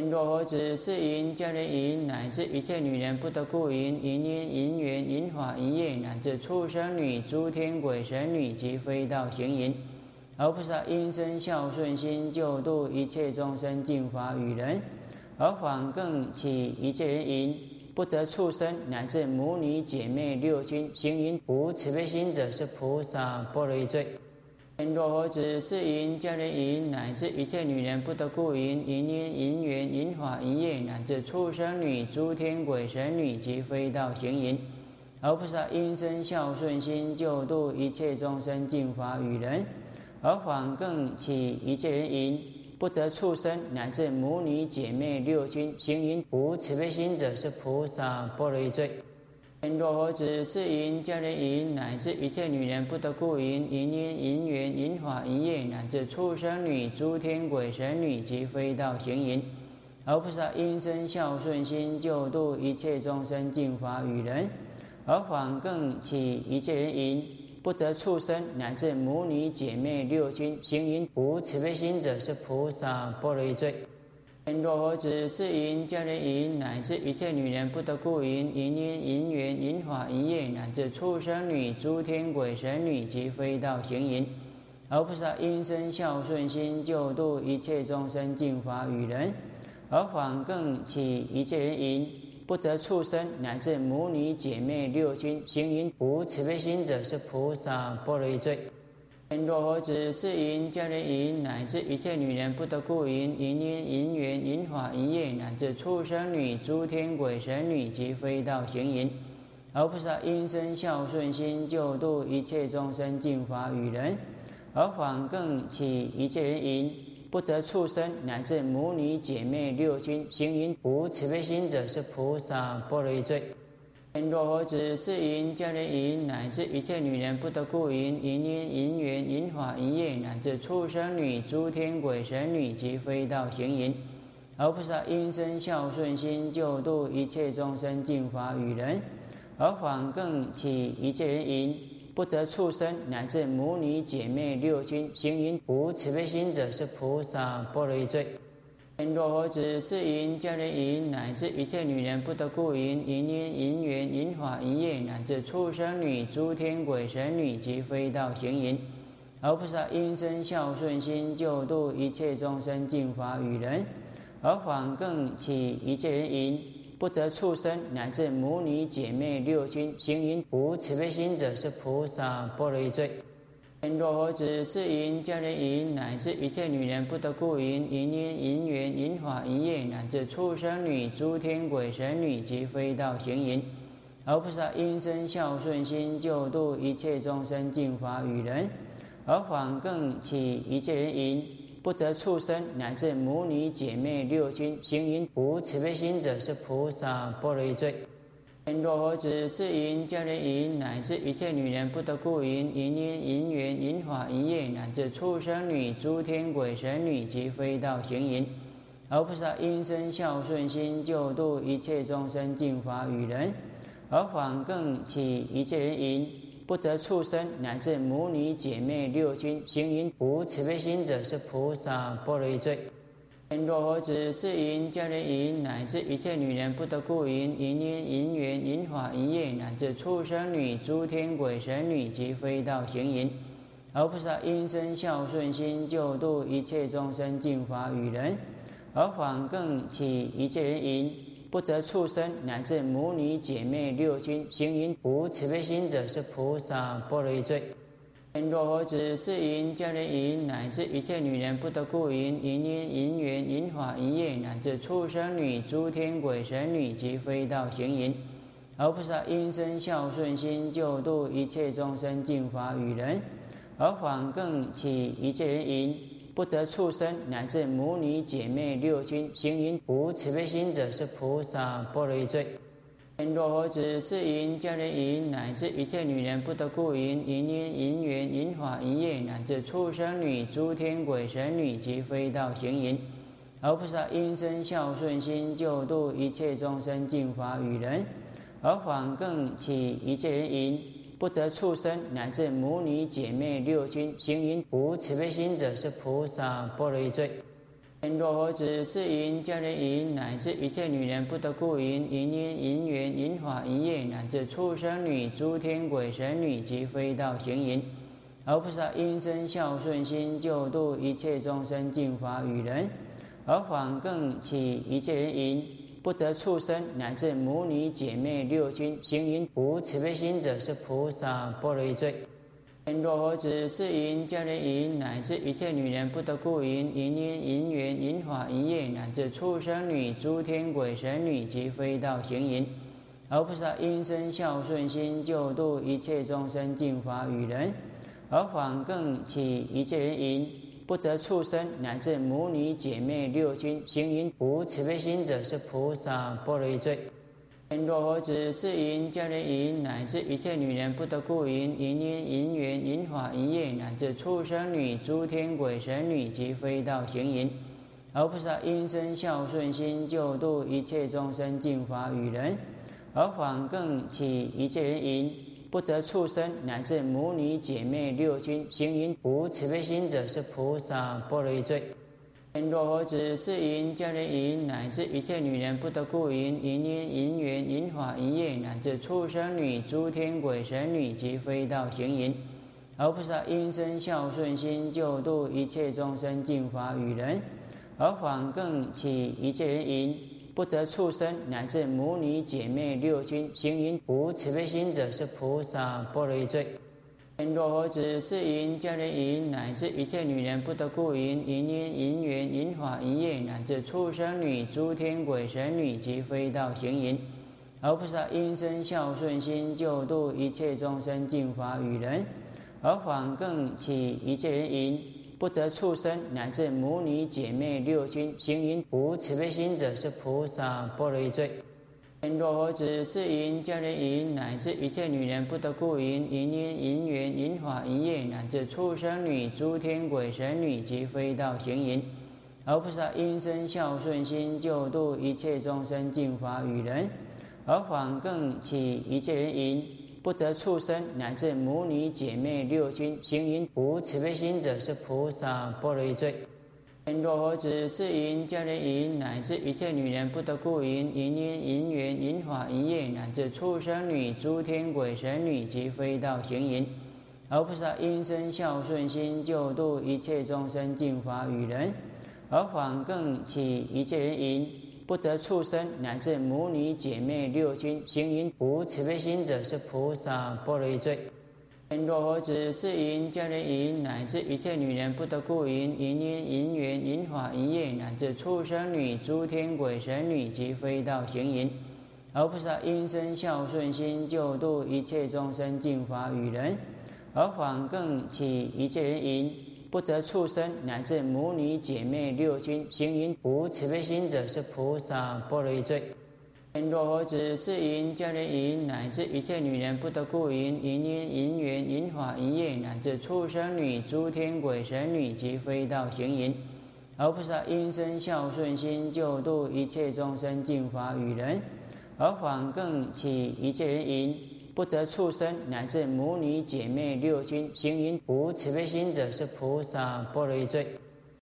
若猴子、智淫、迦连淫，乃至一切女人不得故淫、淫音、淫缘、淫法、淫业，乃至畜生女、诸天鬼神女及非道行淫。而菩萨因生孝顺心，救度一切众生，净法与人，而反更起一切人淫，不择畜生乃至母女姐妹六亲行淫无慈悲心者，是菩萨般若罪。若猴子、智淫、迦连淫，乃至一切女人不得故淫、淫音、淫缘、淫法、淫业，乃至畜生女、诸天鬼神女及非道行淫。而菩萨因生孝顺心，救度一切众生，净法与人，而反更起一切人淫，不择畜生乃至母女姐妹六亲行淫无慈悲心者，是菩萨般若罪。若猴子、智淫、迦连淫，乃至一切女人不得故淫、淫音、淫缘、淫法、淫业，乃至畜生女、诸天鬼神女及非道行淫。而菩萨因生孝顺心，救度一切众生，净法与人，而反更起一切人淫，不择畜生乃至母女姐妹六亲行淫无慈悲心者，是菩萨般若罪。若猴子、智淫、迦连淫，乃至一切女人不得故淫、淫音、淫缘、淫法、淫业，乃至畜生女、诸天鬼神女及非道行淫。而菩萨因生孝顺心，救度一切众生，净法与人，而反更起一切人淫，不择畜生乃至母女姐妹六亲行淫无慈悲心者，是菩萨般若罪。若猴子、智淫、迦连淫，乃至一切女人不得故淫、淫音、淫缘、淫法、淫业，乃至畜生女、诸天鬼神女及非道行淫。而菩萨因生孝顺心，救度一切众生，净法与人，而反更起一切人淫，不择畜生乃至母女姐妹六亲行淫无慈悲心者，是菩萨般若罪。若猴子、智淫、迦连淫，乃至一切女人不得故淫、淫音、淫缘、淫法、淫业，乃至畜生女、诸天鬼神女及非道行淫。而菩萨因生孝顺心，救度一切众生，净法与人，而反更起一切人淫，不择畜生乃至母女姐妹六亲行淫无慈悲心者，是菩萨般若罪。若猴子、智淫、迦连淫，乃至一切女人不得故淫、淫音、淫缘、淫法、淫业，乃至畜生女、诸天鬼神女及非道行淫。而菩萨因生孝顺心，救度一切众生，净法与人，而反更起一切人淫，不择畜生乃至母女姐妹六亲行淫无慈悲心者，是菩萨般若罪。若猴子、智淫、迦连淫，乃至一切女人不得故淫、淫音、淫缘、淫法、淫业，乃至畜生女、诸天鬼神女及非道行淫。而菩萨因生孝顺心，救度一切众生，净法与人，而反更起一切人淫，不择畜生乃至母女姐妹六亲行淫无慈悲心者，是菩萨般若罪。若猴子、智淫、迦连淫，乃至一切女人不得故淫、淫音、淫缘、淫法、淫业，乃至畜生女、诸天鬼神女及非道行淫。而菩萨因生孝顺心，救度一切众生，净法与人，而反更起一切人淫，不择畜生乃至母女姐妹六亲行淫无慈悲心者，是菩萨般若罪。若猴子、智淫、迦连淫，乃至一切女人不得故淫、淫音、淫缘、淫法、淫业，乃至畜生女、诸天鬼神女及非道行淫。而菩萨因生孝顺心，救度一切众生，净法与人，而反更起一切人淫，不择畜生乃至母女姐妹六亲行淫无慈悲心者，是菩萨般若罪。若猴子、智淫、迦连淫，乃至一切女人不得故淫、淫音、淫缘、淫法、淫业，乃至畜生女、诸天鬼神女及非道行淫。而菩萨因生孝顺心，救度一切众生，净法与人，而反更起一切人淫，不择畜生乃至母女姐妹六亲行淫无慈悲心者，是菩萨般若罪。若猴子、智淫、迦连淫，乃至一切女人不得故淫、淫音、淫缘、淫法、淫业，乃至畜生女、诸天鬼神女及非道行淫。而菩萨因生孝顺心，救度一切众生，净法与人，而反更起一切人淫，不择畜生乃至母女姐妹六亲行淫无慈悲心者，是菩萨般若罪。 若何止自淫、家人淫，乃至一切女人不得故淫，淫音、淫缘、淫法一业，乃至畜生女、诸天鬼神女及非道行淫。而菩萨因生孝顺心，救度一切众生，净法与人，而反更起一切人淫，不择畜生，乃至母女姐妹六亲行淫无慈悲心者，是菩萨般若罪。若何止自淫、家人淫，乃至一切女人不得故淫，淫音、淫缘、淫法一业，乃至畜生女、诸天鬼神女及非道行淫。而菩萨因生孝顺心，救度一切众生，净法与人，而反更起一切人淫，不择畜生，乃至母女姐妹六亲行淫无慈悲心者，是菩萨般若罪。若何止自淫、家人淫，乃至一切女人不得故淫，淫音、淫缘、淫法一业，乃至畜生女、诸天鬼神女及非道行淫。而菩萨因生孝顺心，救度一切众生，净法与人，而反更起一切人淫，不择畜生，乃至母女姐妹六亲行淫无慈悲心者，是菩萨般若罪。若何止自淫、家人淫，乃至一切女人不得故淫，淫音、淫缘、淫法一业，乃至畜生女、诸天鬼神女及非道行淫。而菩萨因生孝顺心，救度一切众生，净法与人，而反更起一切人淫，不择畜生，乃至母女姐妹六亲行淫无慈悲心者，是菩萨般若罪。若何止自淫、家人淫，乃至一切女人不得故淫，淫音、淫缘、淫法一业，乃至畜生女、诸天鬼神女及非道行淫。而菩萨因生孝顺心，救度一切众生，净法与人，而反更起一切人淫，不择畜生，乃至母女姐妹六亲行淫无慈悲心者，是菩萨般若罪。若何止自淫、家人淫，乃至一切女人不得故淫，淫音、淫缘、淫法一业，乃至畜生女、诸天鬼神女及非道行淫。而菩萨因生孝顺心，救度一切众生，净法与人，而反更起一切人淫，不择畜生，乃至母女姐妹六亲行淫无慈悲心者，是菩萨般若罪。若何止自淫、家人淫，乃至一切女人不得故淫，淫音、淫缘、淫法一业，乃至畜生女、诸天鬼神女及非道行淫。而菩萨因生孝顺心，救度一切众生，净法与人，而反更起一切人淫，不择畜生，乃至母女姐妹六亲行淫无慈悲心者，是菩萨般若罪。若何止自淫、家人淫，乃至一切女人不得故淫，淫音、淫缘、淫法一业，乃至畜生女、诸天鬼神女及非道行淫。而菩萨因生孝顺心，救度一切众生，净法与人，而反更起一切人淫，不择畜生，乃至母女姐妹六亲行淫无慈悲心者，是菩萨般若罪。若何止自淫、家人淫，乃至一切女人不得故淫，淫音、淫缘、淫法一业，乃至畜生女、诸天鬼神女及非道行淫。而菩萨因生孝顺心，救度一切众生，净法与人，而反更起一切人淫，不择畜生，乃至母女姐妹六亲行淫无慈悲心者，是菩萨般若罪。